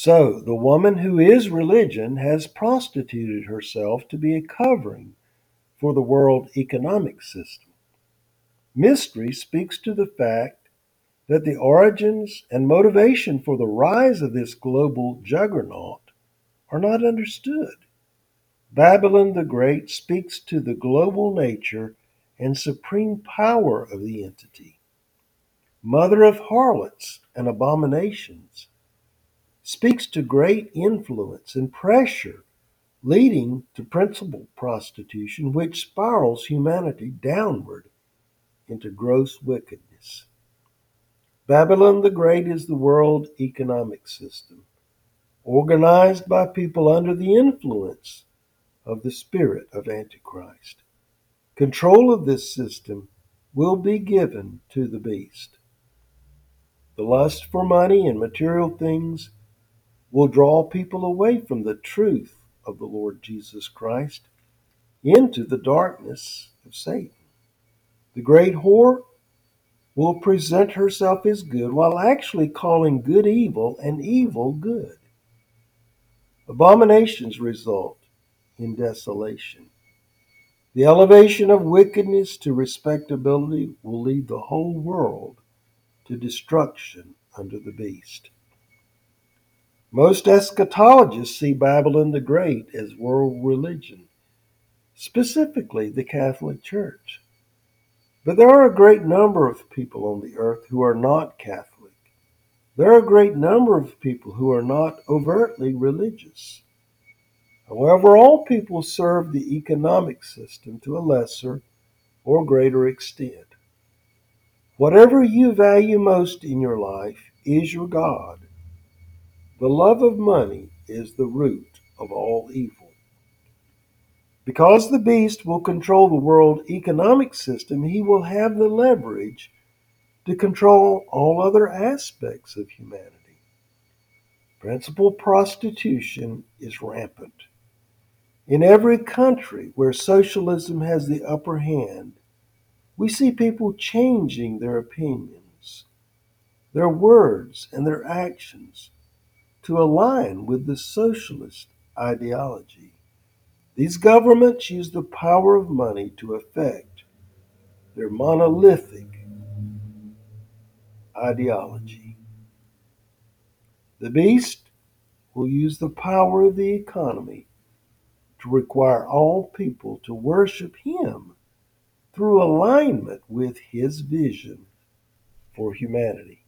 So, the woman who is religion has prostituted herself to be a covering for the world economic system. Mystery speaks to the fact that the origins and motivation for the rise of this global juggernaut are not understood. Babylon the Great speaks to the global nature and supreme power of the entity. Mother of harlots and abominations speaks to great influence and pressure leading to principal prostitution, which spirals humanity downward into gross wickedness. Babylon the Great is the world economic system, organized by people under the influence of the spirit of Antichrist. Control of this system will be given to the beast. The lust for money and material things will draw people away from the truth of the Lord Jesus Christ into the darkness of Satan. The great whore will present herself as good while actually calling good evil and evil good. Abominations result in desolation. The elevation of wickedness to respectability will lead the whole world to destruction under the beast. Most eschatologists see Babylon the Great as world religion, specifically the Catholic Church. But there are a great number of people on the earth who are not Catholic. There are a great number of people who are not overtly religious. However, all people serve the economic system to a lesser or greater extent. Whatever you value most in your life is your God. The love of money is the root of all evil. Because the beast will control the world economic system, he will have the leverage to control all other aspects of humanity. Principal prostitution is rampant. In every country where socialism has the upper hand, we see people changing their opinions, their words, and their actions to align with the socialist ideology. These governments use the power of money to effect their monolithic ideology. The beast will use the power of the economy to require all people to worship him through alignment with his vision for humanity.